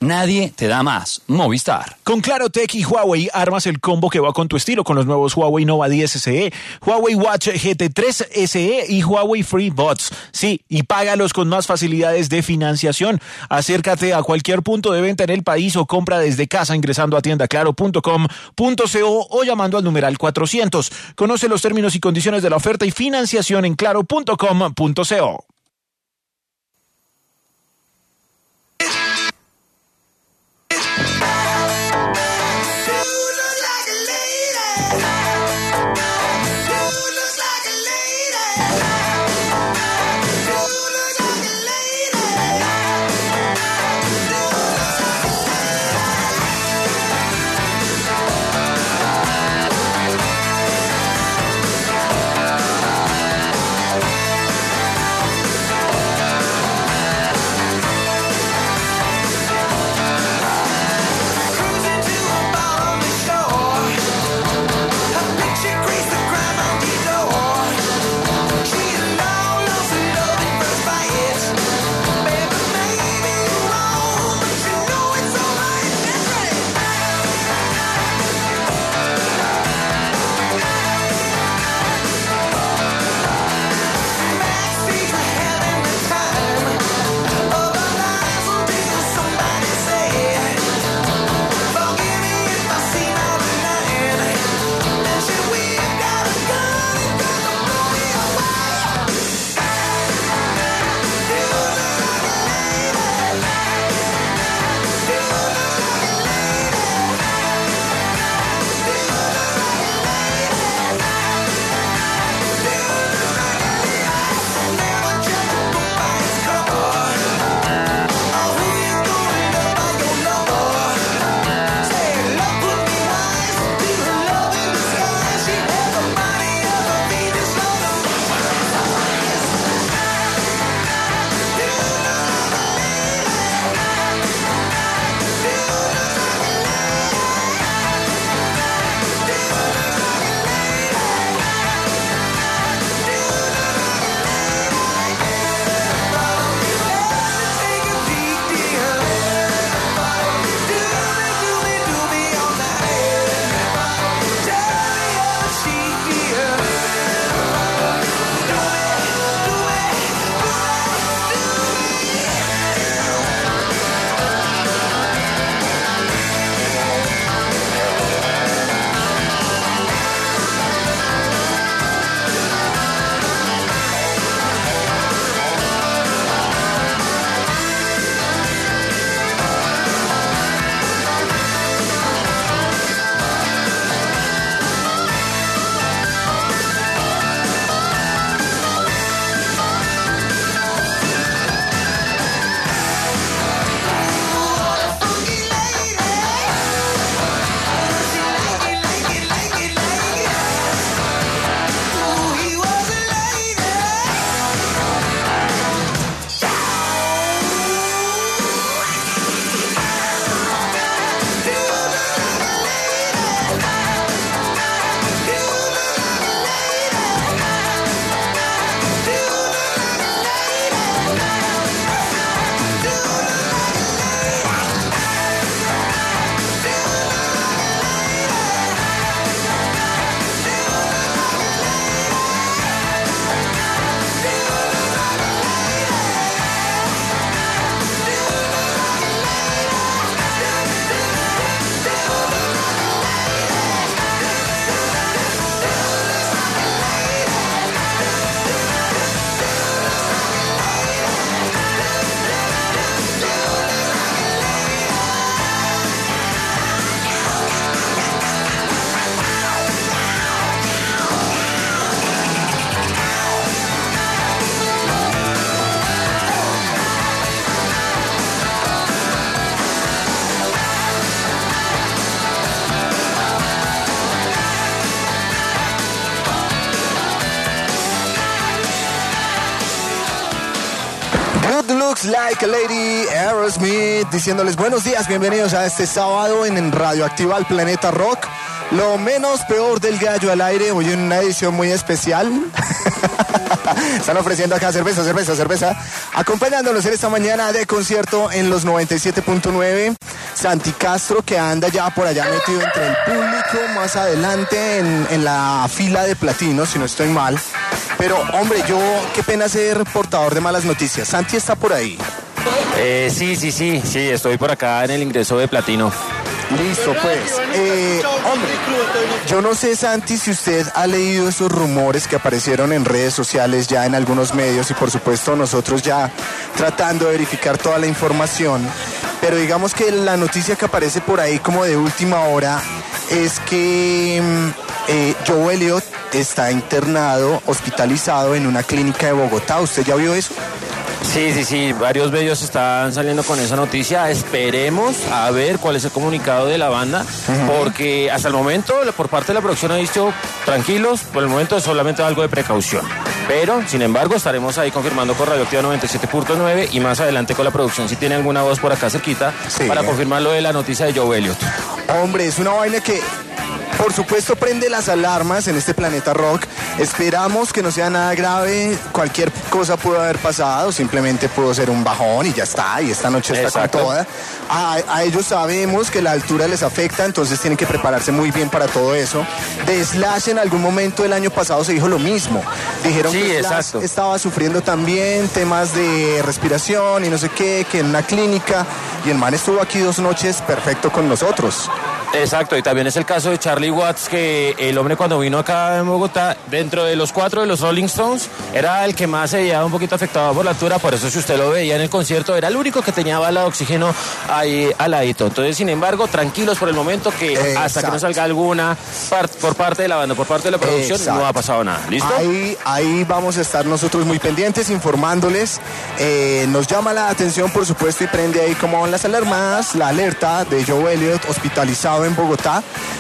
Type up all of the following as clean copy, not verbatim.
Nadie te da más. Movistar. Con Claro Tech y Huawei armas el combo que va con tu estilo con los nuevos Huawei Nova 10 SE, Huawei Watch GT3 SE y Huawei FreeBuds. Sí, y págalos con más facilidades de financiación. Acércate a cualquier punto de venta en el país o compra desde casa ingresando a tiendaclaro.com.co o llamando al numeral 400. Conoce los términos y condiciones de la oferta y financiación en claro.com.co. Looks Like a Lady, Aerosmith, diciéndoles buenos días, bienvenidos a este sábado en Radioactiva al Planeta Rock. Lo menos peor del gallo al aire, hoy en una edición muy especial. Están ofreciendo acá cerveza. Acompañándonos en esta mañana de concierto en los 97.9. Santi Castro, que anda ya por allá metido entre el público, más adelante en la fila de platino, si no estoy mal. Pero, hombre, qué pena ser portador de malas noticias. Santi está por ahí. Sí, estoy por acá en el ingreso de platino. Listo, pues. Hombre, yo no sé, Santi, si usted ha leído esos rumores que aparecieron en redes sociales ya en algunos medios y por supuesto nosotros ya tratando de verificar toda la información, pero digamos que la noticia que aparece por ahí como de última hora es que Joe Elliott está internado, hospitalizado en una clínica de Bogotá. ¿Usted ya vio eso? Sí, varios medios están saliendo con esa noticia. Esperemos a ver cuál es el comunicado de la banda, porque hasta el momento por parte de la producción ha dicho tranquilos, por el momento es solamente algo de precaución. Pero, sin embargo, estaremos ahí confirmando con Radioactiva 97.9 y más adelante con la producción, si tiene alguna voz por acá cerquita, para confirmar lo de la noticia de Joe Elliott. Hombre, es una vaina que por supuesto prende las alarmas en este planeta rock. Esperamos que no sea nada grave, cualquier cosa pudo haber pasado, simplemente pudo ser un bajón y ya está, y esta noche está con toda. A ellos sabemos que la altura les afecta, entonces tienen que prepararse muy bien para todo eso. De Slash en algún momento del año pasado se dijo lo mismo. Dijeron que Slash estaba sufriendo también temas de respiración y no sé qué, que en una clínica, y el man estuvo aquí 2 noches perfecto con nosotros. Exacto, y también es el caso de Charlie Watts, que el hombre cuando vino acá en Bogotá, dentro de los 4 de los Rolling Stones, era el que más se veía un poquito afectado por la altura, por eso si usted lo veía en el concierto, era el único que tenía bala de oxígeno ahí al ladito. Entonces, sin embargo, tranquilos por el momento, que hasta que no salga alguna por parte de la banda, por parte de la producción, no ha pasado nada. ¿Listo? Ahí vamos a estar nosotros muy pendientes, informándoles. Nos llama la atención, por supuesto, y prende ahí como van las alarmas, la alerta de Joe Elliott hospitalizado en Bogotá,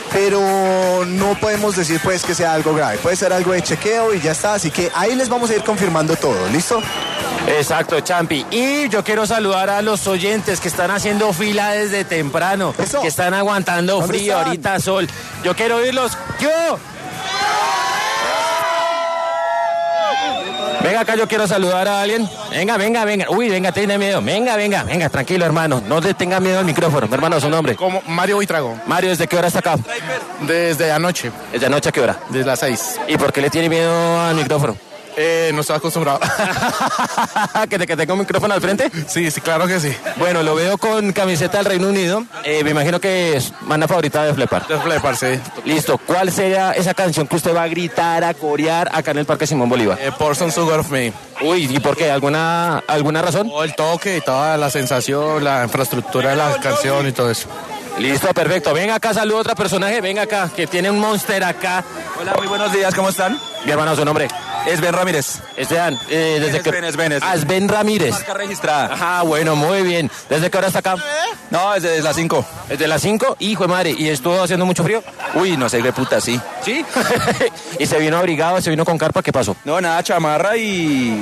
pero no podemos decir pues que sea algo grave, puede ser algo de chequeo y ya está, así que ahí les vamos a ir confirmando todo, ¿listo? Exacto, Champi. Y yo quiero saludar a los oyentes que están haciendo fila desde temprano, que están aguantando frío, ahorita sol. Yo quiero oírlos. ¡Yo! Venga acá, yo quiero saludar a alguien. Venga. Uy, venga, tiene miedo. Venga, tranquilo, hermano. No le tenga miedo al micrófono. Mi hermano, su nombre. Como Mario Buitrago. Mario, ¿desde qué hora está acá? Desde anoche. ¿Desde anoche a qué hora? Desde las 6. ¿Y por qué le tiene miedo al micrófono? No estoy acostumbrado. ¿Que tenga un micrófono al frente? Sí, claro que sí. Bueno, lo veo con camiseta del Reino Unido. Me imagino que es banda favorita de Flepar. De Flepar, sí. Listo. ¿Cuál sería esa canción que usted va a gritar, a corear acá en el Parque Simón Bolívar? Pour Some Sugar of Me. Uy, ¿y por qué? ¿Alguna razón? Todo el toque, toda la sensación, la infraestructura de la canción y todo eso. Listo, perfecto. Venga acá, saludo a otro personaje. Venga acá, que tiene un monster acá. Hola, muy buenos días, ¿cómo están? Mi hermano, su nombre. Es Ben Ramírez. Esteban, desde que... Es Ben. Es Ben Ramírez. Marca registrada. Ajá, bueno, muy bien. ¿Desde qué hora está acá? No, desde las 5. ¿Desde las 5? Hijo de madre. ¿Y estuvo haciendo mucho frío? Uy, no sé qué puta, sí. ¿Sí? ¿Y se vino abrigado, se vino con carpa? ¿Qué pasó? No, nada, chamarra y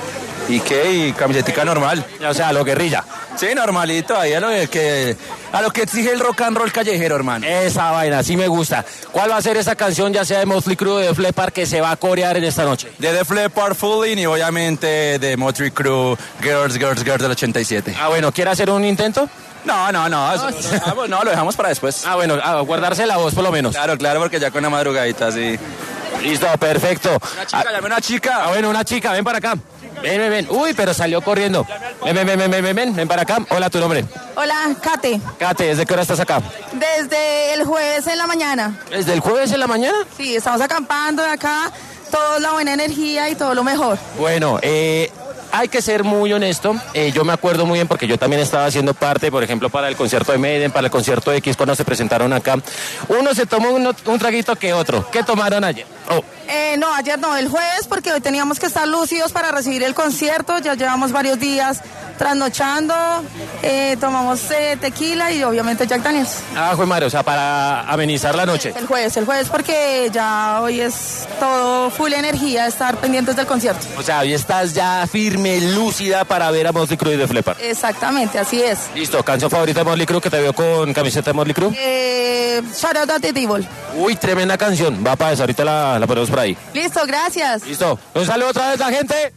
camisetica normal. O sea, lo guerrilla. Sí, normalito, ahí a lo que exige el rock and roll callejero, hermano. Esa vaina, sí me gusta. ¿Cuál va a ser esa canción, ya sea de Motley Crue o de Flepar, que se va a corear en esta noche? De The Flepar Fooling y obviamente de Motley Crue, Girls del 87. Ah, bueno, ¿quiere hacer un intento? No, lo dejamos para después. Ah, bueno, guardarse la voz por lo menos. Claro, porque ya con una madrugadita, sí. Listo, perfecto. Llame una chica. Ah, bueno, una chica, ven para acá. Ven. Uy, pero salió corriendo. Ven para acá. Hola, ¿tu nombre? Hola, Kate. Kate, ¿desde qué hora estás acá? Desde el jueves en la mañana. ¿Desde el jueves en la mañana? Sí, estamos acampando de acá, toda la buena energía y todo lo mejor. Bueno, hay que ser muy honesto. Yo me acuerdo muy bien porque yo también estaba haciendo parte, por ejemplo, para el concierto de Maiden, para el concierto de X cuando se presentaron acá. Uno se tomó un traguito que otro. ¿Qué tomaron ayer? No, ayer no, el jueves, porque hoy teníamos que estar lúcidos para recibir el concierto. Ya llevamos varios días trasnochando, tomamos tequila y obviamente Jack Daniels. Ah, fue madre, o sea, para amenizar la noche. El jueves porque ya hoy es todo full energía, estar pendientes del concierto. O sea, hoy estás ya firme, lúcida para ver a Motley Crue y Def Leppard. Exactamente, así es. Listo, ¿canción favorita de Motley Crue que te veo con camiseta de Motley Crue? Shout out a The Devil. Uy, tremenda canción, va para eso, ahorita la ponemos por ahí. Listo, gracias. Listo, un saludo otra vez a la gente.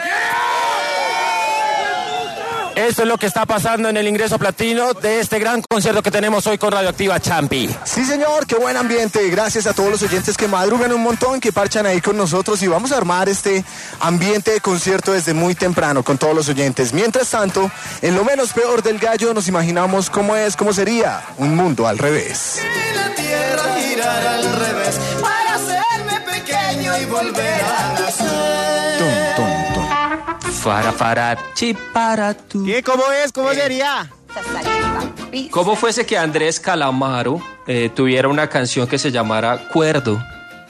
Esto es lo que está pasando en el ingreso platino de este gran concierto que tenemos hoy con Radioactiva Champi. Sí, señor, qué buen ambiente. Gracias a todos los oyentes que madrugan un montón, que parchan ahí con nosotros y vamos a armar este ambiente de concierto desde muy temprano con todos los oyentes. Mientras tanto, en lo menos peor del gallo nos imaginamos cómo sería un mundo al revés. Y la tierra girar al revés para hacerme pequeño y volver a nacer. Tum, tum. Para tú. ¿Qué? ¿Cómo es? ¿Cómo sería? ¿Cómo fuese que Andrés Calamaro tuviera una canción que se llamara Cuerdo?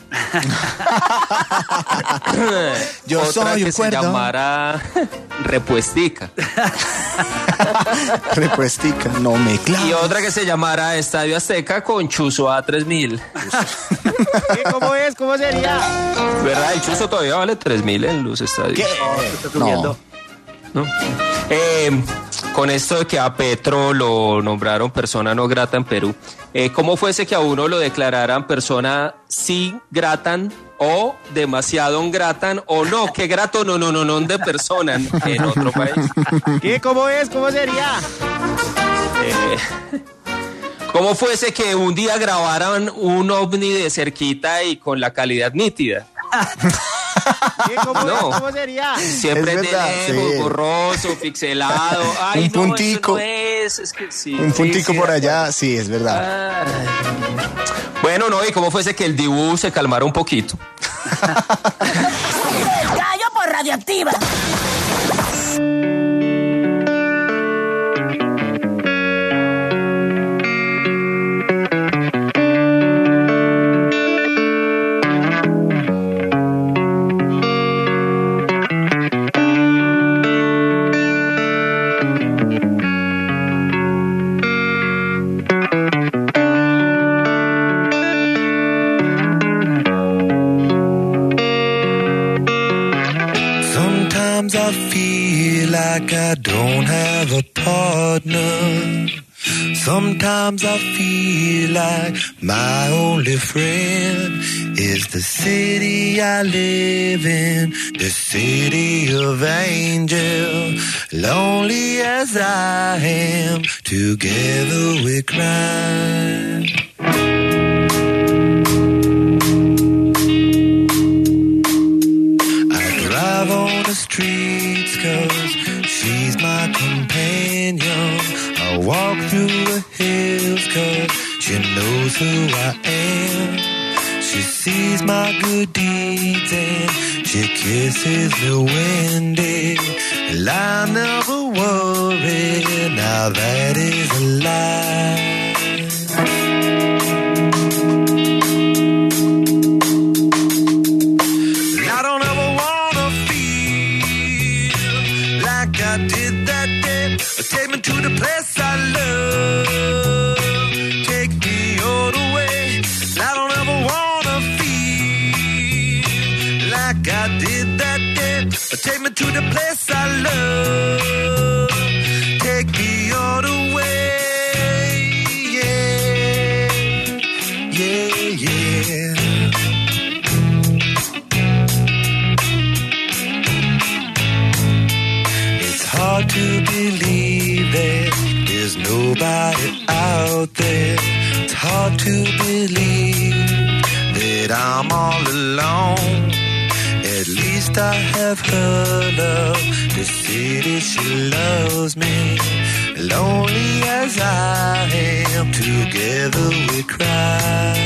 Yo Otra soy que un se cuerdo. llamara Repuestica. Repuestica, no me clavo. Y otra que se llamara Estadio Azteca con Chuzo A3000. ¿Qué? ¿Cómo es? ¿Cómo sería? ¿Verdad? El Chuzo todavía vale 3.000 en los estadios. ¿Qué? No. ¿No? Con esto de que a Petro lo nombraron persona no grata en Perú, ¿cómo fuese que a uno lo declararan persona sí gratan o demasiado gratan o no? ¿Qué grato no de persona en otro país? ¿Qué? ¿Cómo es? ¿Cómo sería? ¿Cómo fuese que un día grabaran un ovni de cerquita y con la calidad nítida? ¿Qué? ¿Cómo No. es? ¿Cómo sería? Siempre Es verdad, de lejos, sí. borroso, pixelado. Ay, Un puntico. No, eso no es que sí. Un puntico sí, por de allá, sí, es verdad. acuerdo. Bueno, no, y cómo fuese que el Dibu se calmara un poquito. Gallo por Radioactiva. Sometimes I feel like I don't have a partner. Sometimes I feel like my only friend is the city I live in, the city of angel. Lonely as I am, together we cry. Drive on the streets 'cause she's my companion. I walk through the hills 'cause she knows who I am. She sees my good deeds and she kisses me when day. And I never worry, now that is a lie. I don't ever wanna feel like I did that day. Take me to the place I love. Take me all the way. I don't ever wanna feel like I did that day. Take me to the place I love. Take me all the way. Yeah, yeah, yeah. Hard to believe that there's nobody out there. It's hard to believe that I'm all alone. At least I have her love. The city, she loves me. Lonely as I am, together we cry.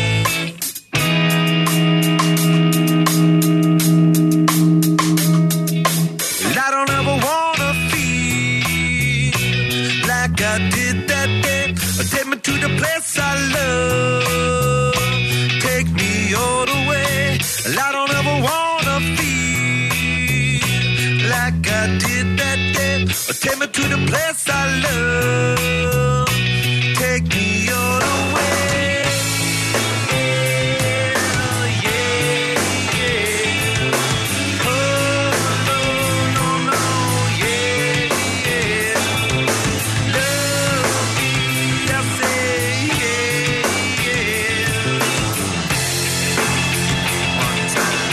I don't ever wanna feel like I did that day. Take me to the place I love. Take me all the way. I don't ever wanna feel like I did that day. take me to the place I love. Take me all the way. Yeah, yeah. Oh, no, no, no, yeah, yeah. Love me, I say, yeah, yeah. One time.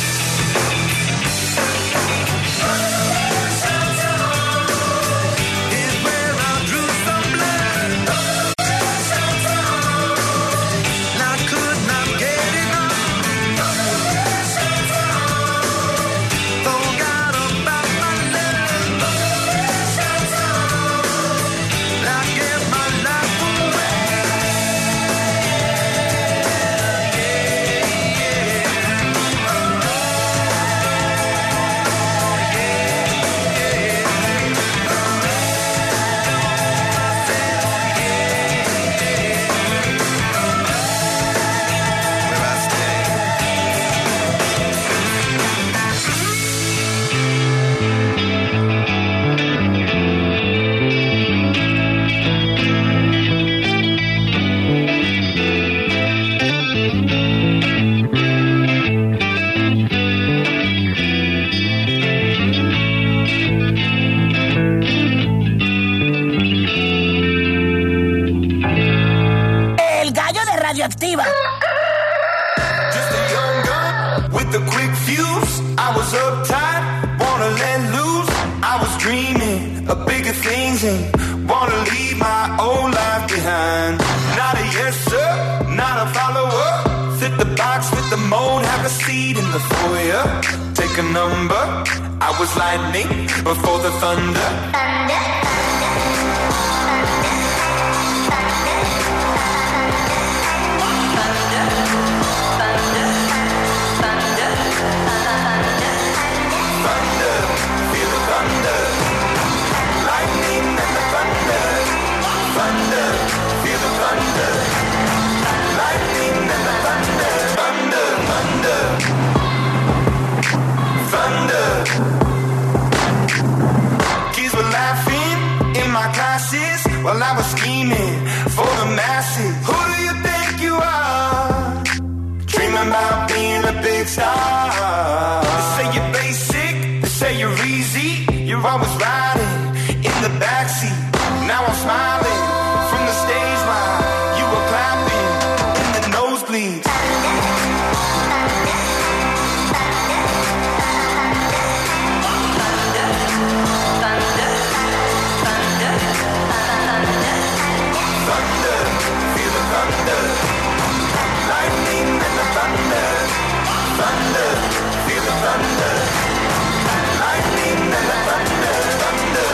Is where I drew some blood. And I could not get enough. Forgot about my love. And I gave my life away. Where I stay. El gallo de Radioactiva. Just a young gun with a quick fuse. I was uptight, wanna let loose. I was dreaming of bigger things and wanna leave my old life behind. Not a yes sir, not a follower. Fit the box, fit the mold, have a seat in the foyer. Take a number. I was lightning before the thunder. Thunder, feel the thunder. Lightning and the thunder. Thunder, feel the thunder. Lightning and the thunder. Thunder, thunder. Thunder. Kids were laughing in my classes while I was scheming for the masses. Who do you think you are? Dreaming about being a big star. They say you're basic, they say you're easy. You're always riding in the backseat. Now I'm smiling from the stage while you were clapping in the nosebleeds. Thunder, feel the thunder. Lightning and the thunder. Thunder, feel the thunder. Lightning and the thunder. Thunder.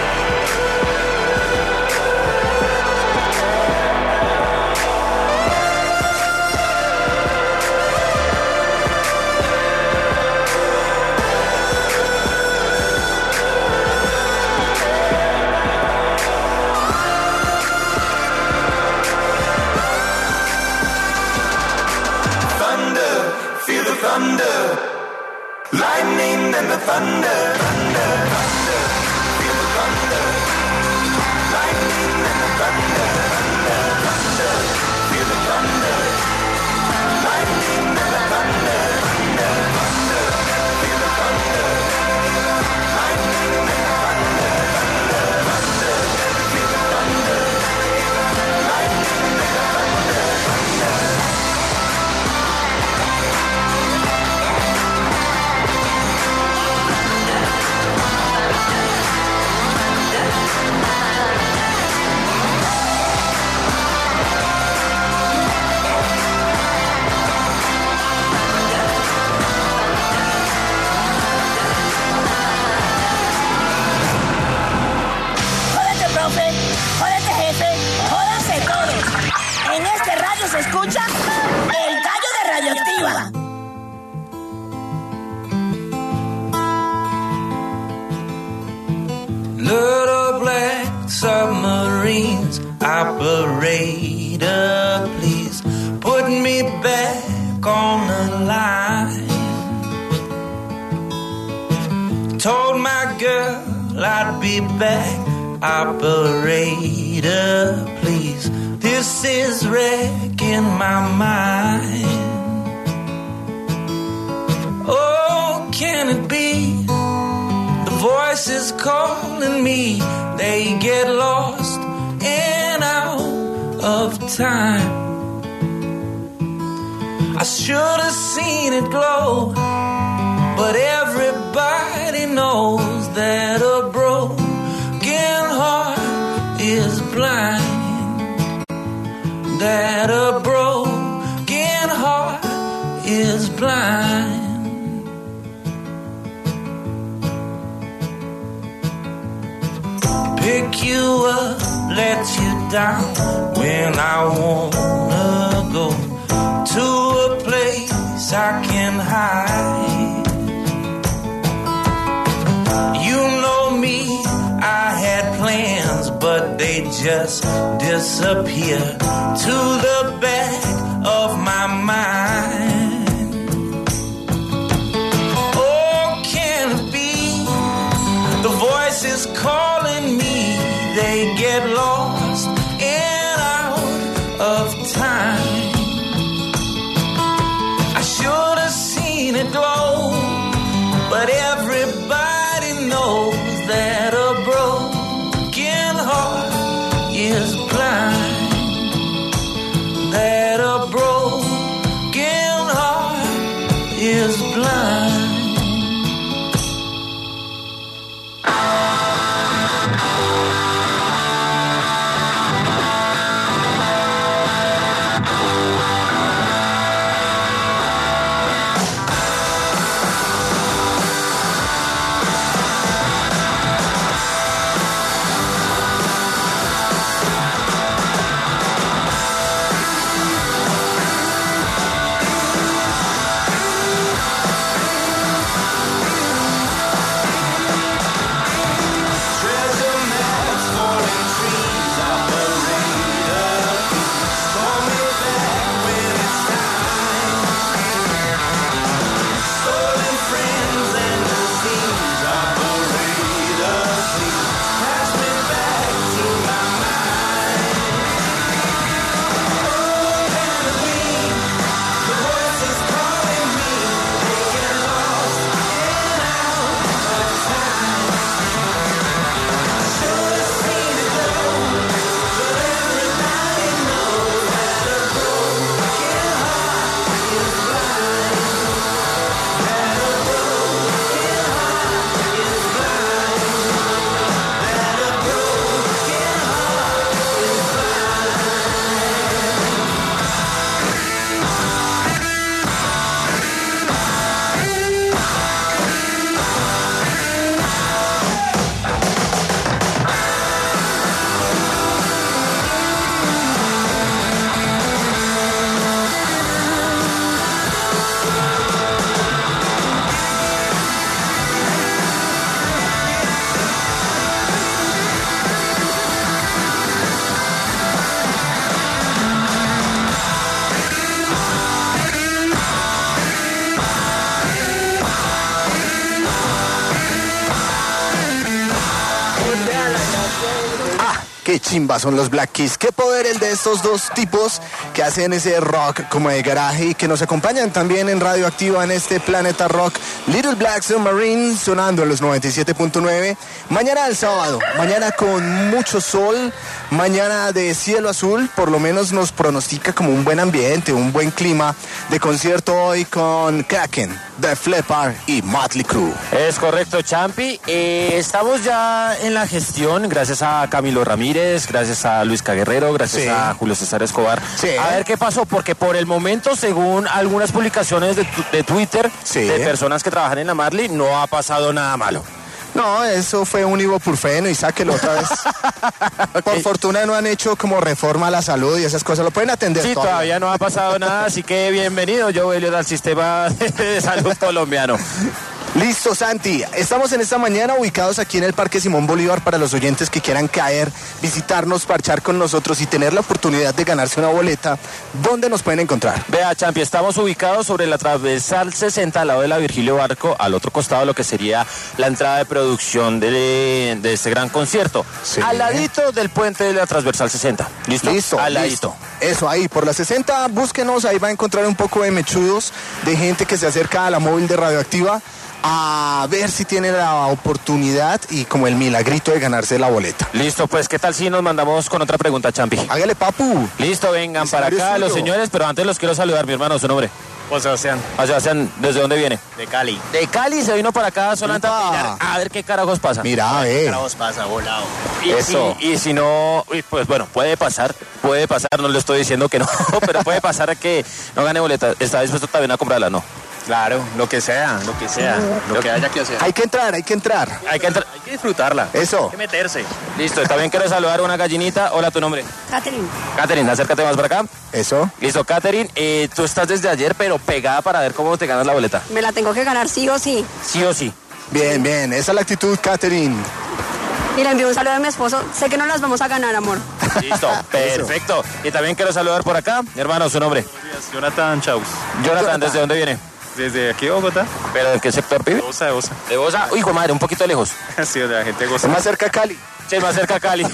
Thunder, feel the thunder. Lightning and the thunder. Thunder, thunder, feel the thunder. Lightning and the thunder. Thunder, thunder, feel the thunder. Lightning and the thunder. Thunder, thunder, feel the thunder. Lightning and the thunder. Thunder, thunder, feel the thunder. Lightning and the thunder. Thunder. Jódete, profe. Jódete, jefe. Jódanse todos. En este radio se escucha El gallo de Radioactiva. Little black submarines, operator, please put me back on the line. Told my girl I'd be back. Operator, please. This is wrecking my mind. Oh, can it be? The voices calling me, they get lost and out of time. I should have seen it glow, but everybody knows that a broken heart is blind. That a broken heart is blind. Pick you up, let you down when I wanna go to a place I can hide. You know me, I had plans, but they just disappear to the back of my mind. Oh, can it be the voices calling me? They get lost and out of time. I should have seen it glow, but everybody knows that a broken heart is blind. That a broken heart is blind. Qué chimba son los Black Keys. Qué poder el de estos dos tipos que hacen ese rock como de garaje y que nos acompañan también en Radioactiva en este Planeta Rock. Little Black Submarine sonando en los 97.9. Mañana el sábado, mañana con mucho sol, mañana de cielo azul, por lo menos nos pronostica como un buen ambiente, un buen clima de concierto hoy con Kraken, Def Leppard y Motley Crue. Es correcto, Champi. Estamos ya en la gestión, gracias a Camilo Ramírez, gracias a Luis Caguerrero, gracias a Julio César Escobar. A ver qué pasó, porque por el momento, según algunas publicaciones de Twitter de personas que trabajan en la Marley, no ha pasado nada malo. No, eso fue un ibuprofeno y sáquelo otra vez. Por fortuna no han hecho como reforma a la salud y esas cosas. Lo pueden atender. Sí, todavía no ha pasado nada, así que bienvenido, Joe Elliot, al sistema de salud colombiano. Listo, Santi. Estamos en esta mañana ubicados aquí en el Parque Simón Bolívar para los oyentes que quieran caer, visitarnos, parchar con nosotros y tener la oportunidad de ganarse una boleta. ¿Dónde nos pueden encontrar? Vea, Champi, estamos ubicados sobre la transversal 60 al lado de la Virgilio Barco, al otro costado lo que sería la entrada de producción de este gran concierto. Sí. Al ladito del puente de la transversal 60. ¿Listo? Listo, al ladito. listo. Eso, ahí, por la 60, búsquenos, ahí va a encontrar un poco de mechudos, de gente que se acerca a la móvil de Radioactiva a ver si tiene la oportunidad y como el milagrito de ganarse la boleta. Listo, pues, ¿qué tal si nos mandamos con otra pregunta, Champi? Hágale, papu. Listo, vengan para acá los señores, pero antes los quiero saludar, mi hermano, su nombre. Juan Sebastián. Juan Sebastián, ¿desde dónde viene? De Cali. De Cali se vino para acá solamente a mirar, a ver qué carajos pasa. Mira, ¿Qué carajos pasa? Volado. Y si no, pues bueno, puede pasar, no le estoy diciendo que no, pero puede pasar que no gane boleta. ¿Está dispuesto también a comprarla? No. Claro, lo que sea, lo que haya que hacer. Hay que entrar. Hay que disfrutarla. Eso. Hay que meterse. Listo, también quiero saludar a una gallinita. Hola, ¿tu nombre? Catherine. Catherine, acércate más para acá. Eso. Listo, Catherine, tú estás desde ayer, pero pegada para ver cómo te ganas la boleta. Me la tengo que ganar sí o sí. Sí o sí. Bien, bien. Esa es la actitud, Catherine. Y le envío un saludo a mi esposo. Sé que no las vamos a ganar, amor. Listo, perfecto. Y también quiero saludar por acá, mi hermano, su nombre. Jonathan Chaus. Jonathan, ¿desde dónde viene? Desde aquí, Bogotá. ¿Pero de qué sector vive? De Bosa. De Bosa. Uy, hijo de madre, un poquito lejos. Sí, de la gente goza. Más cerca a Cali. Sí, más cerca a Cali.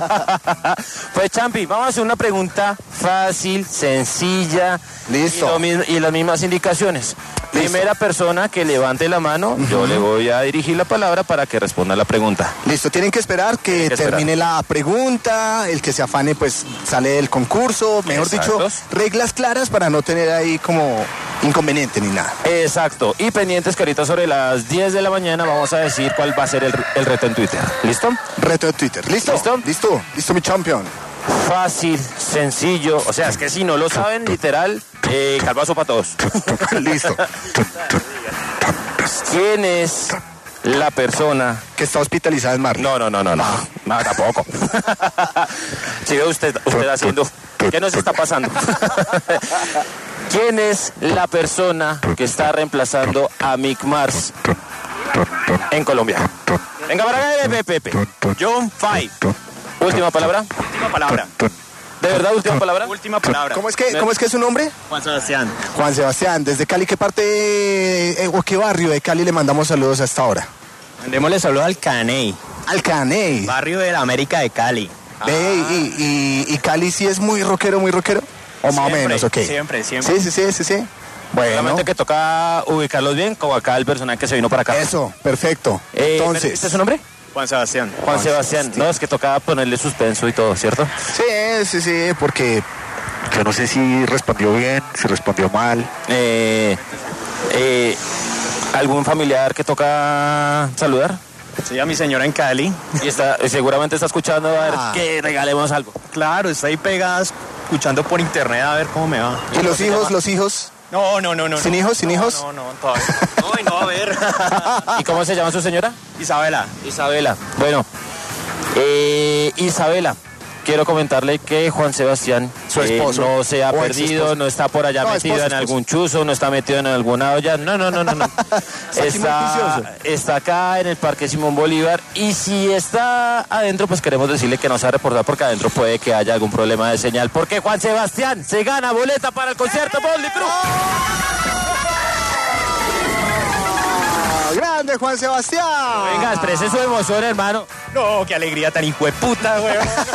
Pues, Champi, vamos a hacer una pregunta fácil, sencilla. Listo. Y las mismas indicaciones. Primera persona que levante la mano, yo le voy a dirigir la palabra para que responda la pregunta. Listo, tienen que esperar que termine la pregunta, el que se afane pues sale del concurso, mejor dicho, reglas claras para no tener ahí como inconveniente ni nada. Exacto, y pendientes que ahorita sobre las 10 de la mañana vamos a decir cuál va a ser el reto en Twitter. ¿Listo? Reto de Twitter, ¿listo? Listo, mi champion. Fácil, sencillo, o sea, es que si no lo saben, literal, calvazo para todos. Listo. ¿Quién es la persona que está hospitalizada en Marley? No, tampoco. Si ve usted haciendo, ¿qué nos está pasando? ¿Quién es la persona que está reemplazando a Mick Mars en Colombia? Venga para acá, Pepe. John Five. Última palabra. Última palabra. ¿De verdad, última palabra? Última palabra. ¿Cómo es que es su nombre? Juan Sebastián. Juan Sebastián, ¿desde Cali qué parte o qué barrio de Cali le mandamos saludos hasta ahora? Mandémosle saludos al Caney. Al Caney. Barrio de la América de Cali. ¿Y Cali sí es muy rockero? ¿O más o menos? Ok. Siempre. Sí. Bueno. Solamente que toca ubicarlos bien, como acá el personaje que se vino para acá. Eso, perfecto. Entonces. ¿Este es su nombre? Juan Sebastián. Juan Sebastián. No, es que toca ponerle suspenso y todo, ¿cierto? Sí, porque yo no sé si respondió bien, si respondió mal. ¿Algún familiar que toca saludar? Sí, a mi señora en Cali. Y seguramente está escuchando a ver que regalemos algo. Claro, está ahí pegada escuchando por internet a ver cómo me va. ¿Y los hijos? No. ¿Sin hijos? No, todavía. No, a ver. ¿Y cómo se llama su señora? Isabela. Bueno, Isabela, quiero comentarle que Juan Sebastián, su esposo, no se ha perdido, no está por allá metido en algún chuzo, no está metido en alguna olla, no. Está acá en el Parque Simón Bolívar, y si está adentro, pues queremos decirle que no se va a reportar porque adentro puede que haya algún problema de señal, porque Juan Sebastián se gana boleta para el concierto Motley Crue. ¡Grande, Juan Sebastián! Venga, exprese su emoción, hermano. No, qué alegría tan hijueputa, güey.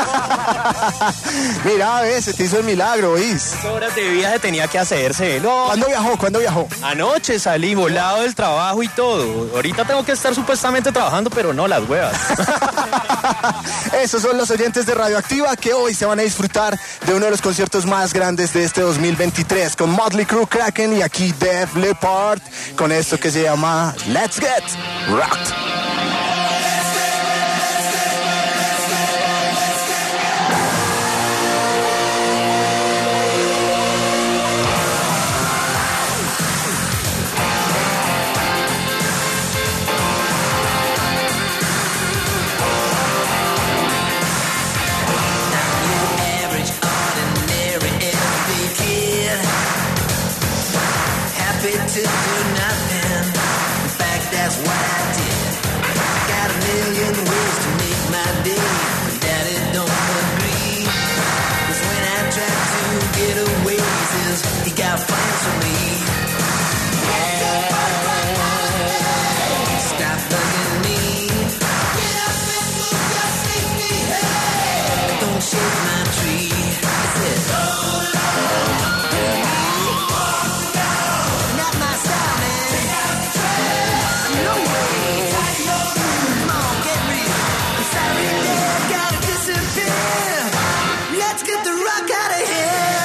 Mira, se te hizo el milagro, ¿oís? Horas de viaje tenía que hacerse. No. ¿Cuándo viajó? Anoche salí volado del trabajo y todo. Ahorita tengo que estar supuestamente trabajando, pero no las huevas. Esos son los oyentes de Radioactiva que hoy se van a disfrutar de uno de los conciertos más grandes de este 2023 con Motley Crue, Kraken y aquí Def Leppard con esto que se llama Let's Get Rocked. To do nothing, the fact that getaways is he got plans for me. Stop bugging me. Get up and move your safety head. Don't shake my tree. I said, hold on. Not my style, man. Take out the trash. No way. Come on, get real. I'm sorry, Dad, gotta disappear. Let's get the rock out of here.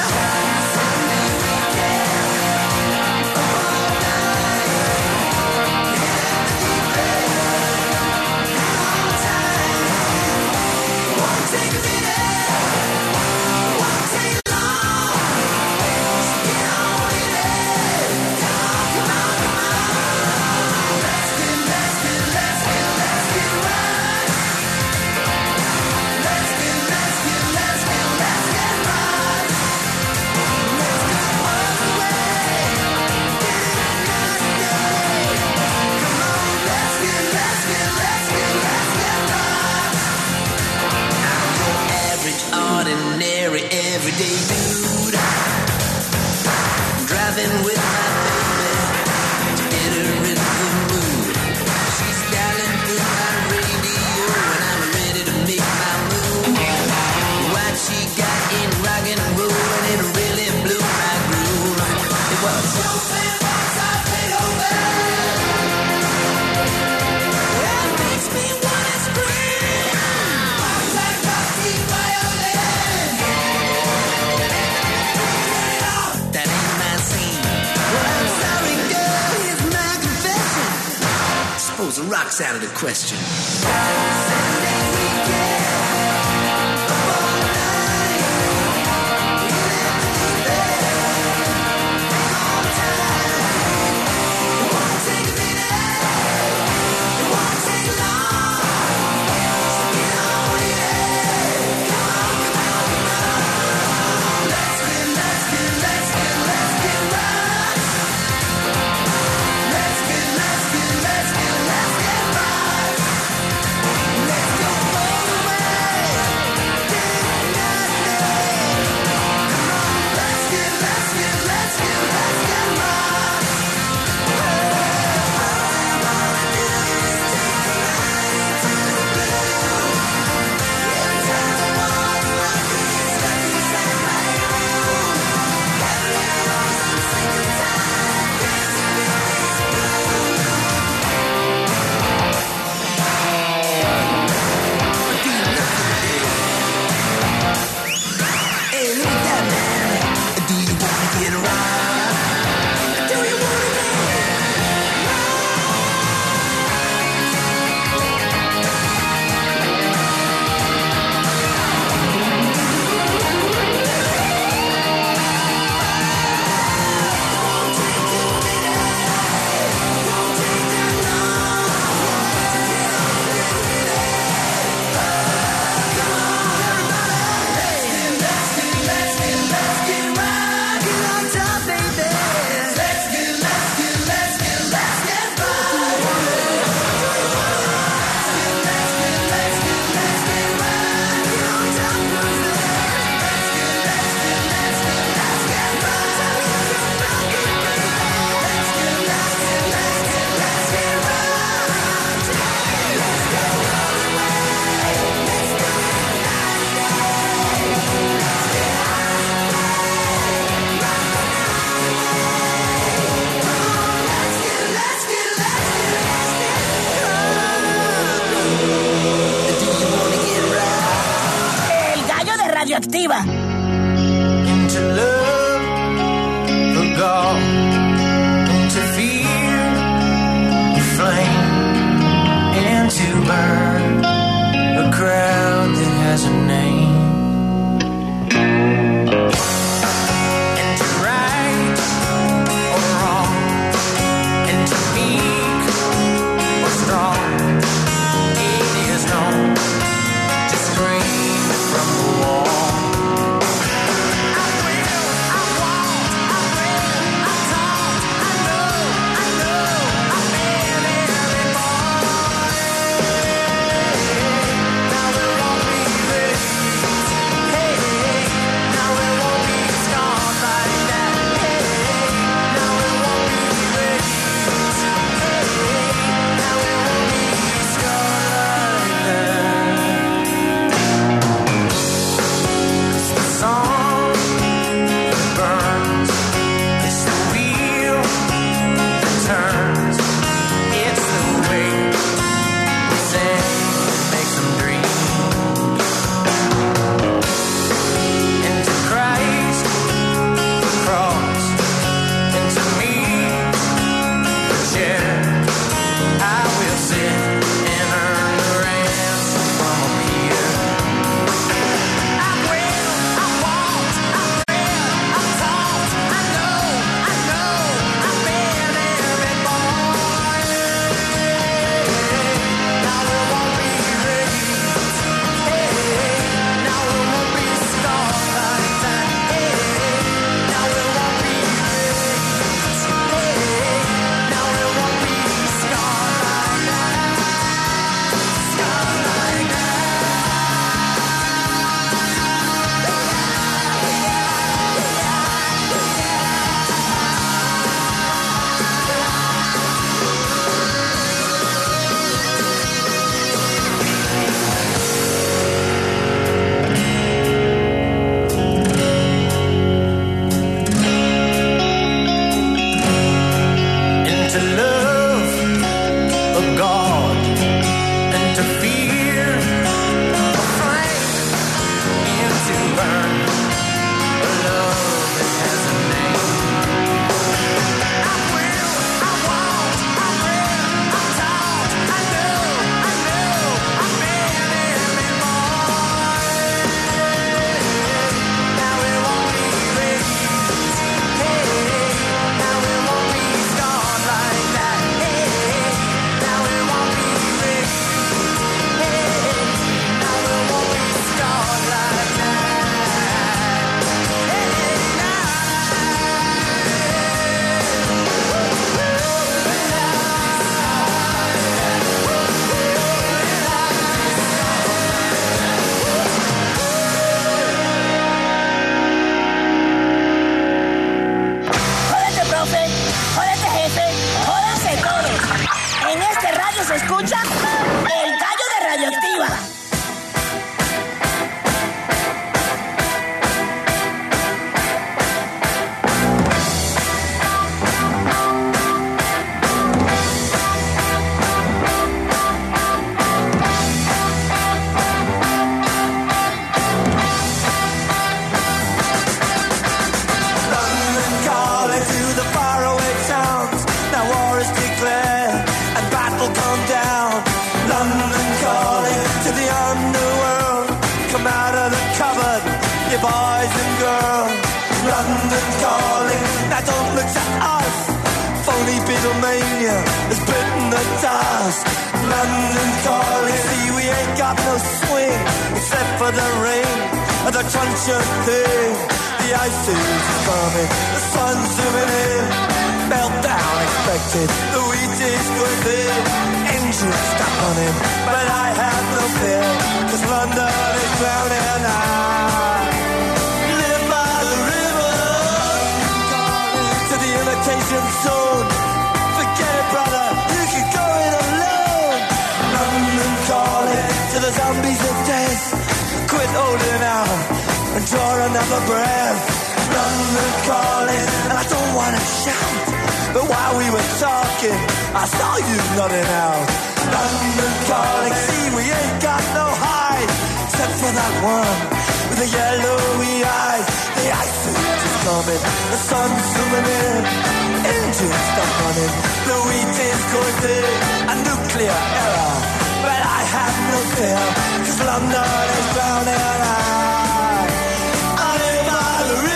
Ordinary, everyday dude, driving with my baby to get her in the mood. She's dialing through my radio and I'm ready to make my move. What she got in rock and roll and it really blew my groove. It was Chopin, Mozart, Beethoven. Well, it makes me wanna scream. Tchaikovsky, violin. That ain't my scene. Well, I'm sorry, girl, here's my confession. Suppose the rock's out of the question. Saturday weekend, up all night. We let the deep end, hang on tight. It won't take a minute, it won't take long. So get on in, come on, come on, come on. Let's get right. Let's get right. Let's go all the way. Get nasty. Come on, let's get right. All I wanna do is take a ride to the blue. Every time I wanna rock it, stuck inside my room. Every rose I'm sick and tired, crazy feelings blue. But do you love me? Hey, look at that, man. Do you wanna get right? Do you wanna get El gallo de Radioactiva. into love, the gall, into fear, the flame, into burn, a crowd that has a name. Into right or wrong, into weak or strong, it is known to scream from the wall. Now they're all be ready. London girl, London calling. Now don't look at us. Phony Beatlemania has bitten the dust. London calling. See, we ain't got no swing except for the rain and the crunch of thing. The ice is coming, the sun's zooming in. Meltdown expected, the wheat is good in. Engines stop running, but I have no fear, 'cause London is drowning and I live by the river. To the imitation zone. Forget it, brother, you can go it alone. London calling to the zombies of death. Quit holding out and draw another breath. London calling, and I don't want to shout, but while we were talking, I saw you nodding out. London calling, see, we ain't got no hide, except for that one with the yellowy eyes. The ice age is coming, the sun's zooming in, engines stop running, the wheat is going big, a nuclear error, but I have no fear, 'cause London is drowning and I live by the river.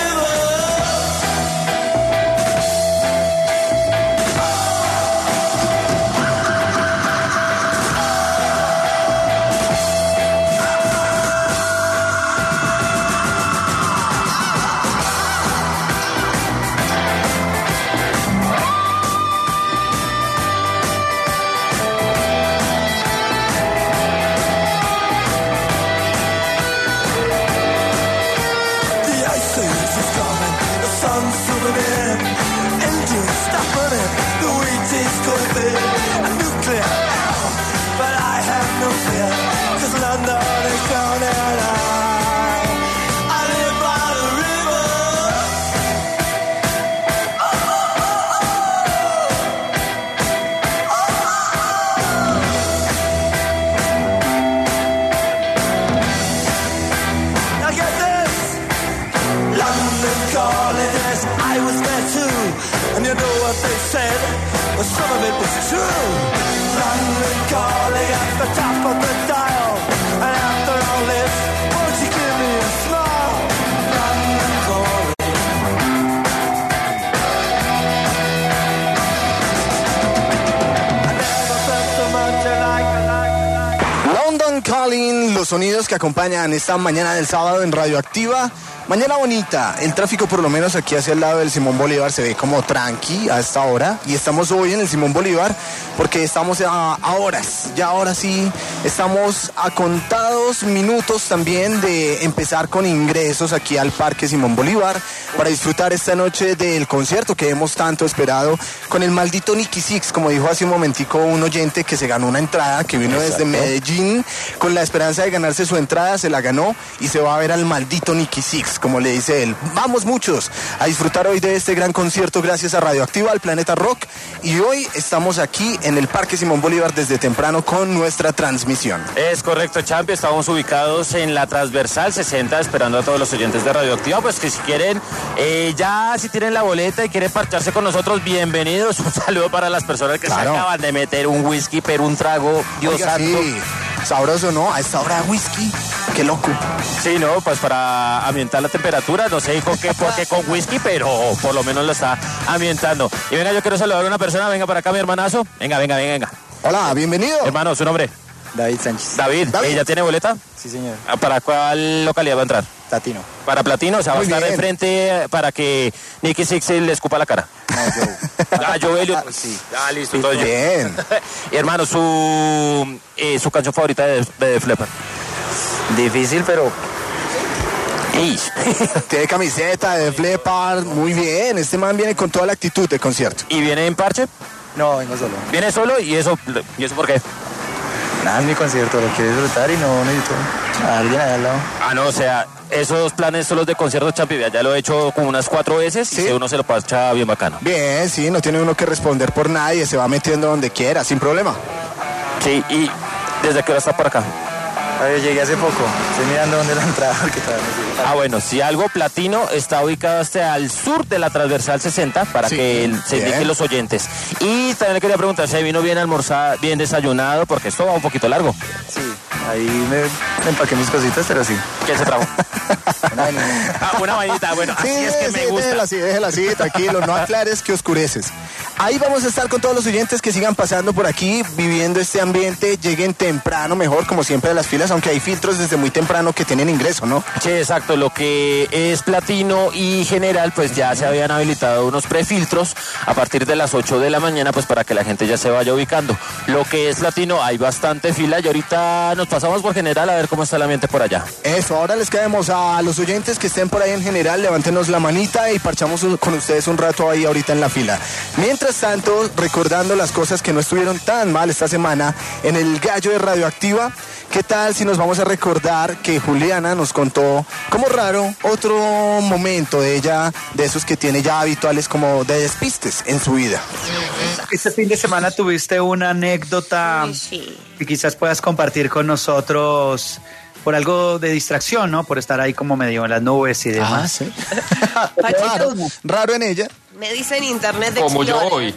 Some of it was true. London calling at the top of the dial. And after all this, won't you give me a smile? London calling. I never felt so much like. London Calling, los sonidos que acompañan esta mañana del sábado en Radioactiva. Mañana bonita, el tráfico por lo menos aquí hacia el lado del Simón Bolívar se ve como tranqui a esta hora y estamos hoy en el Simón Bolívar porque estamos a horas, ya ahora sí estamos a contados minutos también de empezar con ingresos aquí al Parque Simón Bolívar para disfrutar esta noche del concierto que hemos tanto esperado con el maldito Nicky Six, como dijo hace un momentico un oyente que se ganó una entrada, que vino desde Medellín con la esperanza de ganarse su entrada, se la ganó y se va a ver al maldito Nicky Six, como le dice él. Vamos muchos a disfrutar hoy de este gran concierto gracias a Radioactiva, al Planeta Rock, y hoy estamos aquí en el Parque Simón Bolívar desde temprano con nuestra transmisión. Es correcto, Champi, estamos ubicados en la transversal 60 esperando a todos los oyentes de Radioactiva, pues que si quieren, ya si tienen la boleta y quieren parcharse con nosotros, bienvenidos. Un saludo para las personas que se acaban de meter un whisky, pero un trago, Dios santo. Sí. Sabroso, ¿no? A esta hora whisky, qué loco. Sí, no, pues para ambientar la temperatura, no sé por qué con whisky, pero por lo menos lo está ambientando. Y venga, yo quiero saludar a una persona, venga para acá, mi hermanazo. Venga. Hola, bienvenido. Hermano, ¿su nombre? David Sánchez. David. ¿Ella tiene boleta? Sí, señor. ¿Para cuál localidad va a entrar? Platino. Para Platino, o sea, va a estar enfrente para que Nicky Six le escupa la cara. No, Joe. Sí. Listo, todo bien. Y hermano, su canción favorita de Def Leppard. Difícil, pero... Tiene camiseta de Def Leppard, muy bien. Este man viene con toda la actitud del concierto. ¿Y viene en parche? No, vengo solo. ¿Viene solo? ¿Y eso por qué? Nada, es mi concierto, lo quiero disfrutar y no necesito a alguien allá al lado. Ah, no, o sea, esos planes son los de concierto Champi, ya lo he hecho como unas 4 veces, ¿sí? Y uno se lo pasa bien bacano. Bien, sí, no tiene uno que responder por nadie, se va metiendo donde quiera, sin problema. Sí, ¿y desde qué hora está por acá? Yo llegué hace poco, estoy mirando dónde la entrada porque todavía no sé. Ah, bueno, si algo, Platino está ubicado hasta al sur de la transversal 60 para que se indiquen los oyentes. Y también le quería preguntar si vino bien almorzado, bien desayunado, porque esto va un poquito largo. Sí, Ahí me empaqué mis cositas, pero sí. ¿Qué se trajo? Una vainita, bueno, así es que me gusta. Déjela así, tranquilo, no aclares que oscureces. Ahí vamos a estar con todos los oyentes que sigan pasando por aquí, viviendo este ambiente, lleguen temprano, mejor, como siempre, a las filas, aunque hay filtros desde muy temprano que tienen ingreso, ¿no? Sí, exacto, lo que es platino y general, pues ya se habían habilitado unos prefiltros a partir de las 8 de la mañana, pues para que la gente ya se vaya ubicando. Lo que es platino, hay bastante fila y ahorita nos pasamos por general a ver cómo está el ambiente por allá. Eso, ahora les caemos a los oyentes que estén por ahí en general, levántenos la manita y parchamos con ustedes un rato ahí ahorita en la fila. Mientras tanto, recordando las cosas que no estuvieron tan mal esta semana en el Gallo de Radioactiva, ¿qué tal si nos vamos a recordar que Juliana nos contó como raro otro momento de ella, de esos que tiene ya habituales como de despistes en su vida? Este fin de semana tuviste una anécdota que quizás puedas compartir con nosotros por algo de distracción, ¿no? Por estar ahí como medio en las nubes y demás. Sí. Raro en ella. Me dicen Internet de Como yo hoy.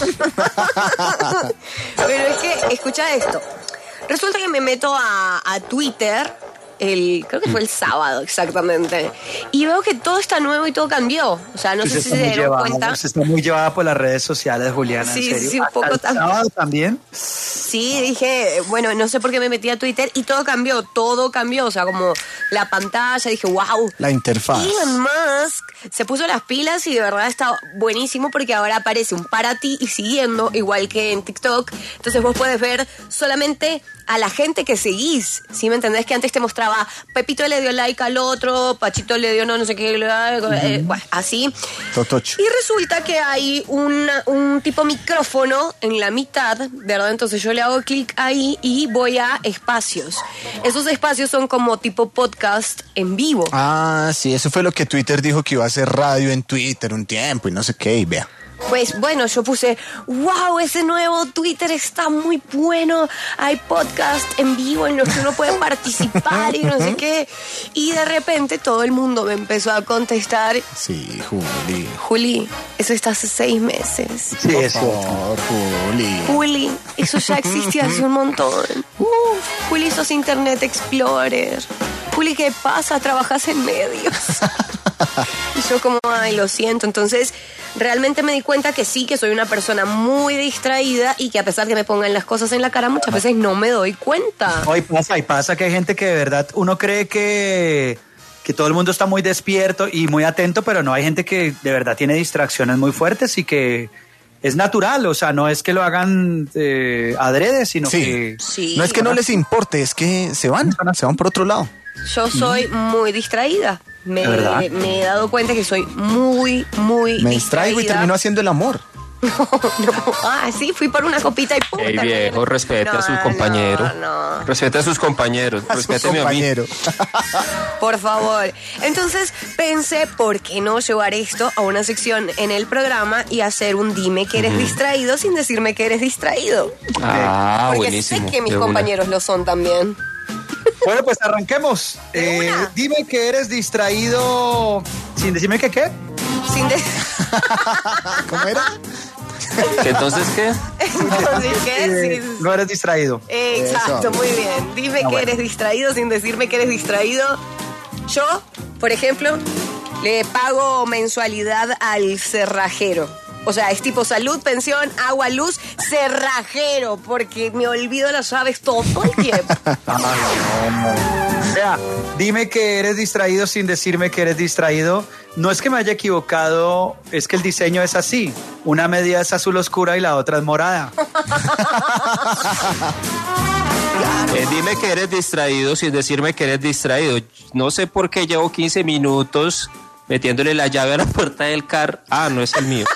Pero es que, escucha esto. Resulta que me meto a Twitter, creo que fue el sábado exactamente, y veo que todo está nuevo y todo cambió. O sea, no sé si se dieron cuenta. Se está muy llevada por las redes sociales, Juliana. Sí, ¿en serio? sí, un poco ¿El sábado también? Sí, dije, bueno, no sé por qué me metí a Twitter y todo cambió, o sea, como la pantalla, dije, wow. La interfaz. Elon Musk se puso las pilas y de verdad está buenísimo porque ahora aparece un para ti y siguiendo, igual que en TikTok. Entonces vos puedes ver solamente a la gente que seguís, ¿sí me entendés? Que antes te mostraba, Pepito le dio like al otro, Pachito le dio no sé qué, bueno, así. Totocho. Y resulta que hay un tipo micrófono en la mitad, ¿verdad? Entonces yo le hago clic ahí y voy a espacios. Esos espacios son como tipo podcast en vivo. Ah, sí, eso fue lo que Twitter dijo que iba a hacer radio en Twitter un tiempo y no sé qué, y vea. Pues bueno, yo puse, wow, ese nuevo Twitter está muy bueno. Hay podcast en vivo en los que uno puede participar y no sé qué. Y de repente todo el mundo me empezó a contestar. Sí, Juli, eso está hace 6 meses. Sí, eso. Juli, eso ya existía hace un montón. Juli, sos Internet Explorer. Juli, ¿qué pasa? Trabajas en medios. Y yo como, ay, lo siento. Entonces, realmente me di cuenta que sí, que soy una persona muy distraída y que a pesar que me pongan las cosas en la cara, muchas veces no me doy cuenta. Hoy pasa que hay gente que de verdad, uno cree que todo el mundo está muy despierto y muy atento, pero no, hay gente que de verdad tiene distracciones muy fuertes y que es natural, o sea, no es que lo hagan adrede, sino que... Sí, no es que no les importe, es que se van por otro lado. Yo soy muy distraída. Me he dado cuenta que soy muy Me distraigo y termino haciendo el amor. No. Ah, sí, fui por una copita y puta. Ey, viejo, respete a sus compañeros. No. Respete a sus compañeros. Respéteme a mí. Por favor. Entonces pensé, ¿por qué no llevar esto a una sección en el programa y hacer un dime que eres distraído sin decirme que eres distraído? Ah, porque buenísimo. sé que mis compañeros lo son también. Bueno, pues arranquemos. Dime que eres distraído sin decirme que qué. ¿Cómo era? ¿Entonces qué? Entonces, ¿qué? No eres distraído. Exacto, muy bien. Dime que eres distraído sin decirme que eres distraído. Yo, por ejemplo, le pago mensualidad al cerrajero. O sea, es tipo salud, pensión, agua, luz, cerrajero, porque me olvido las llaves todo el tiempo. O sea, dime que eres distraído sin decirme que eres distraído. No es que me haya equivocado, es que el diseño es así. Una medida es azul oscura y la otra es morada. Dime que eres distraído sin decirme que eres distraído. No sé por qué llevo 15 minutos metiéndole la llave a la puerta del carro. Ah, no es el mío.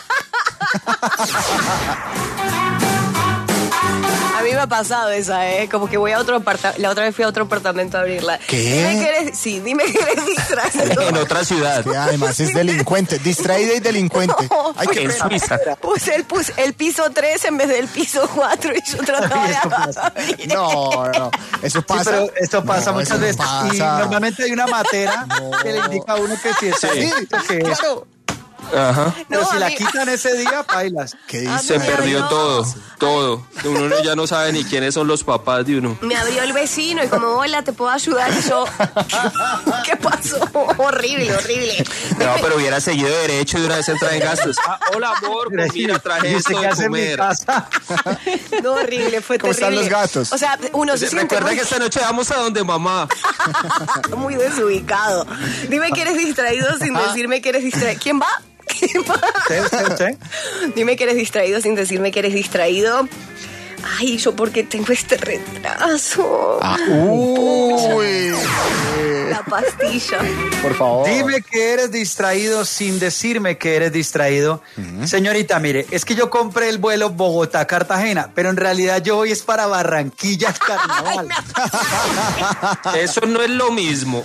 A mí me ha pasado esa, como que voy a otro apartamento. La otra vez fui a otro apartamento a abrirla. ¿Qué? Dime que eres distraído. En otra ciudad. Sí, además es delincuente, distraída y delincuente. No, Ay, qué en pena. Suiza. Puse el piso 3 en vez del piso 4 y yo trataba de abrir. No, eso pasa. Sí, pero esto pasa muchas veces. Pasa. Y normalmente hay una matera que le indica a uno que si está así, que claro. Ajá. Pero No, si a la mí- quitan ese día, bailas. ¿Qué Se dice? perdió todo. Uno ya no sabe ni quiénes son los papás de uno. Me abrió el vecino y como, hola, ¿te puedo ayudar? Y yo, ¿qué pasó? Horrible. No, pero hubiera seguido derecho y de una vez entra en gastos. Ah, hola, amor, pues mira, traje Dice esto que de hace en mi comer. casa. No, horrible, fue ¿Cómo están terrible. los gatos? O sea, uno se siente Recuerda muy, que esta noche vamos a donde mamá. muy desubicado. Dime que eres distraído sin decirme que eres distraído. ¿Quién va? ¿Usted? Dime que eres distraído sin decirme que eres distraído. Ay, ¿yo por qué tengo este retraso? Uy. La pastilla. Por favor. Dime que eres distraído sin decirme que eres distraído. Señorita, mire, es que yo compré el vuelo Bogotá-Cartagena, pero en realidad yo voy es para Barranquilla al carnaval. Eso no es lo mismo.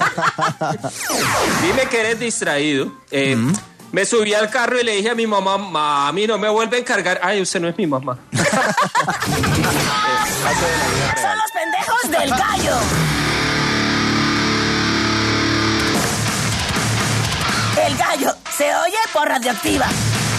Dime que eres distraído. Me subí al carro y le dije a mi mamá, mami, no me vuelve a encargar. Ay, usted no es mi mamá. Son los pendejos del gallo. El gallo se oye por Radioactiva.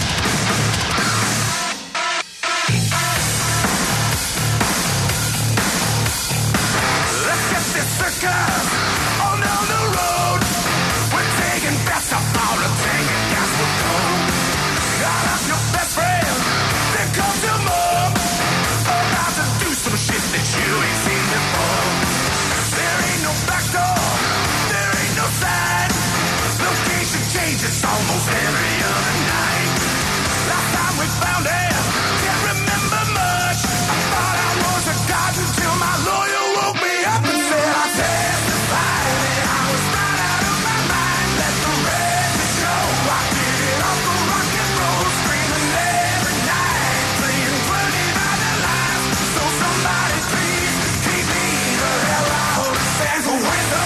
Let's get this circus on down the road. We're taking best of our taking gas will go. Got up your best friend, there comes your mom. About to do some shit that you ain't seen before. There ain't no back door, there ain't no side. Location changes almost every other night. Last time we found him, can't remember much. I thought I was a god until my lawyer woke me up and said I testified that I was right out of my mind. Let the record show I did it off the rock and roll, screaming every night, playing 20 by the lines. So somebody please keep me the hell out of San Juanito.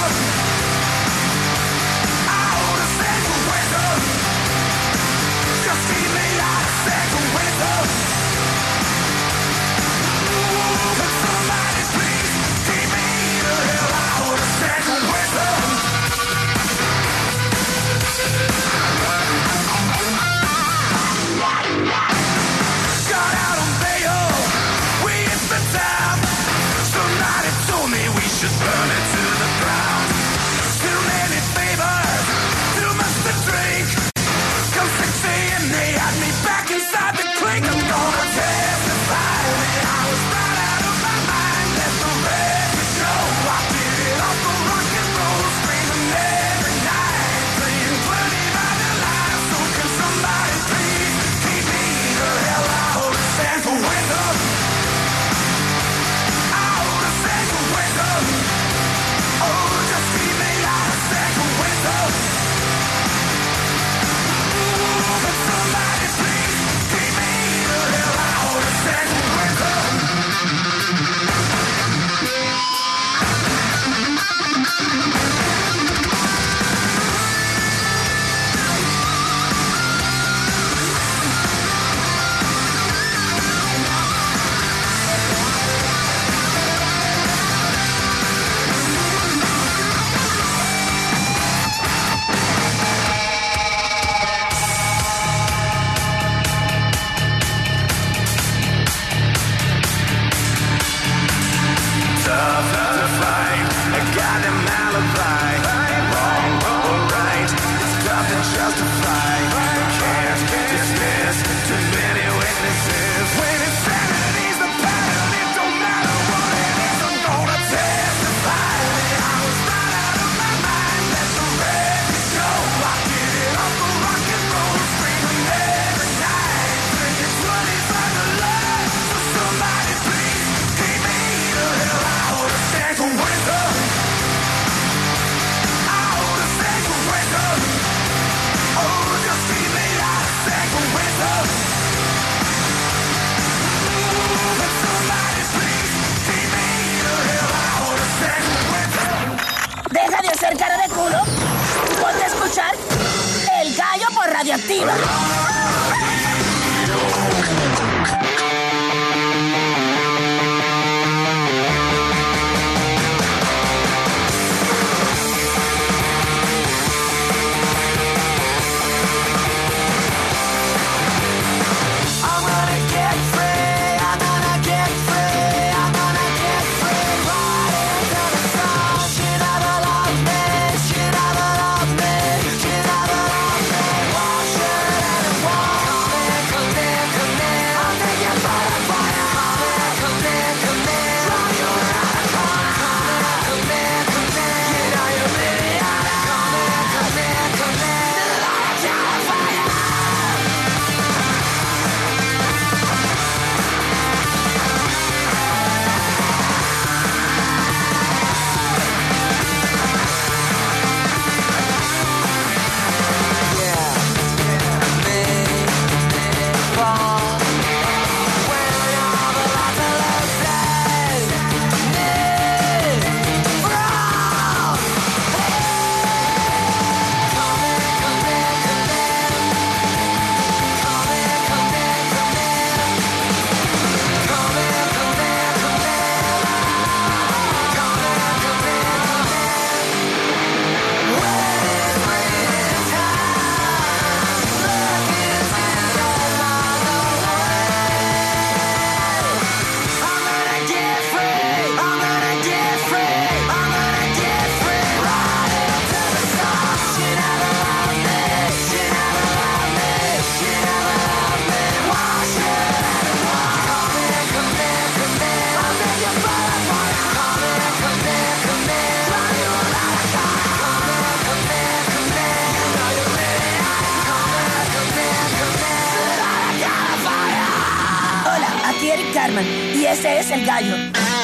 Out of San Juanito. Just keep me out of San Juanito. Can somebody please keep me the hell out of San Juanito. Got out on bail, we hit the town. Somebody told me we should burn it to the ground. Too many favors, too much to drink. Come 6 a.m. they had me back inside the clink. I'm gonna testify that I was right out of my mind. Let the record show I did it off the rock and roll, screaming every night, playing 20 by the line. So can somebody please keep me the hell out of San Juanito? Out of San Juanito. Oh, just keep me out of San Juanito. Can somebody please keep me the hell out of San Juanito? Tough to fight, I got an alibi. Wrong or right, it's tough to justify. Can't dismiss too many witnesses. When insanity's the pattern, it don't matter what it is. I'm gonna testify that I was right out of my mind. Let the record show I did it off the rock and roll, screaming every night, drinking 20s by the line. So somebody please keep me the hell out of San Juanito. Out of San Juanito. Oh, just keep me out of San Juanito. Can somebody please keep me the hell out of San Juanito. Deja de hacer cara de culo. Ponte a escuchar El Gallo por Radioactiva. Superman. Y este es el gallo.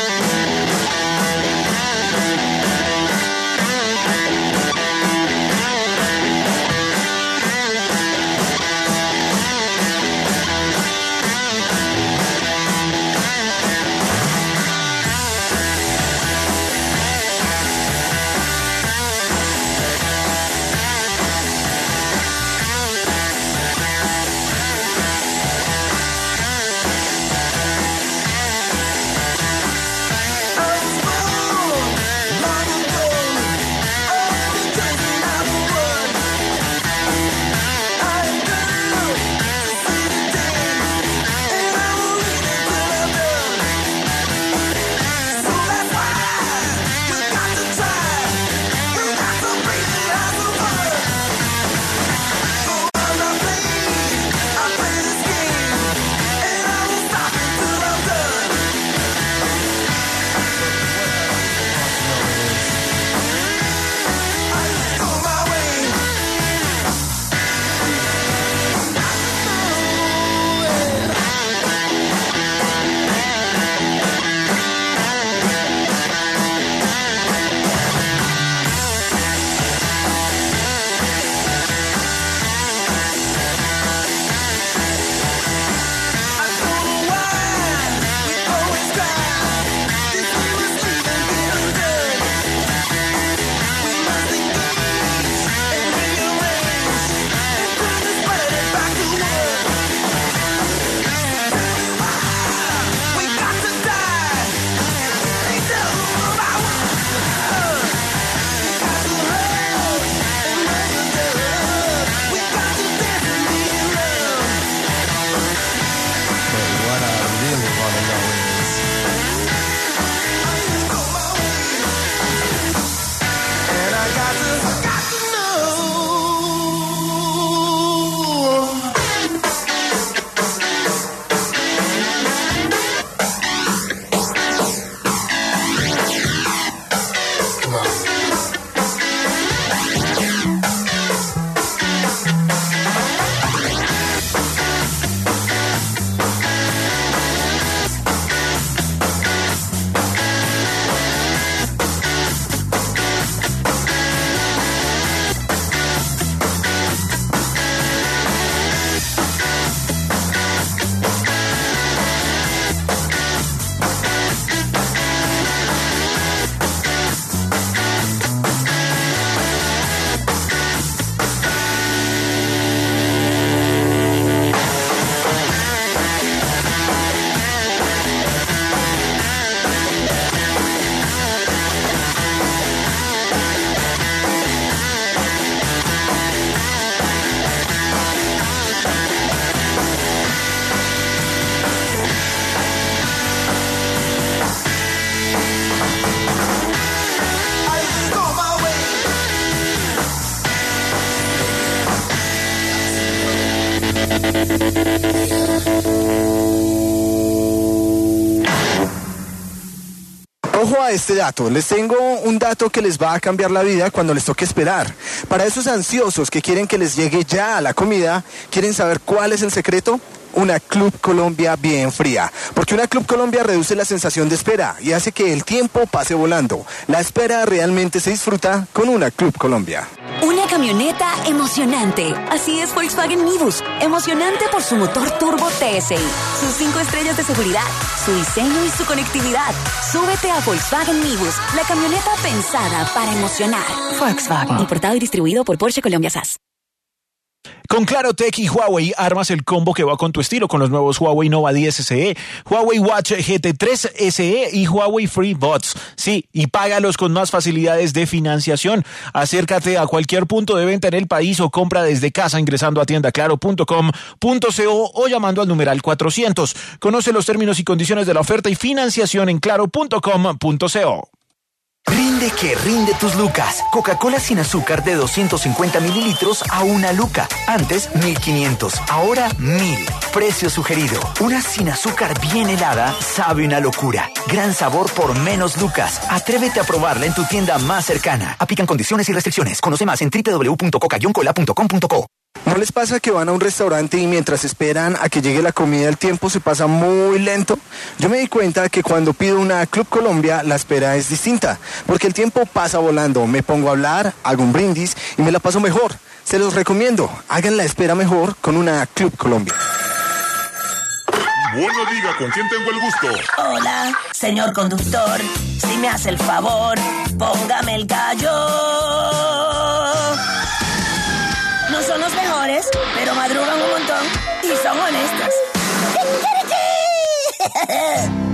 Ojo a este dato, les tengo un dato que les va a cambiar la vida cuando les toque esperar. Para esos ansiosos que quieren que les llegue ya la comida, ¿quieren saber cuál es el secreto? Una Club Colombia bien fría, porque una Club Colombia reduce la sensación de espera y hace que el tiempo pase volando. La espera realmente se disfruta con una Club Colombia. Una camioneta emocionante. Así es Volkswagen Nibus. Emocionante por su motor turbo TSI, sus 5 estrellas de seguridad, su diseño y su conectividad. Súbete a Volkswagen Nibus, la camioneta pensada para emocionar. Volkswagen, importado y distribuido por Porsche Colombia SAS. Con Clarotech y Huawei armas el combo que va con tu estilo con los nuevos Huawei Nova 10 SE, Huawei Watch GT3 SE y Huawei FreeBuds. Sí, y págalos con más facilidades de financiación. Acércate a cualquier punto de venta en el país o compra desde casa ingresando a tiendaclaro.com.co o llamando al numeral 400. Conoce los términos y condiciones de la oferta y financiación en claro.com.co. Rinde que rinde tus lucas. Coca-Cola sin azúcar de 250 mililitros a 1 luca. Antes 1.500, ahora 1.000. Precio sugerido. Una sin azúcar bien helada sabe una locura. Gran sabor por menos lucas. Atrévete a probarla en tu tienda más cercana. Aplican condiciones y restricciones. Conoce más en www.coca-cola.com.co. ¿No les pasa que van a un restaurante y mientras esperan a que llegue la comida el tiempo se pasa muy lento? Yo me di cuenta que cuando pido una Club Colombia la espera es distinta, porque el tiempo pasa volando. Me pongo a hablar, hago un brindis y me la paso mejor. Se los recomiendo, hagan la espera mejor con una Club Colombia. Bueno, diga, ¿con quién tengo el gusto? Hola, señor conductor, si me hace el favor, póngame el gallo. No son los mejores, pero madrugan un montón y son honestos.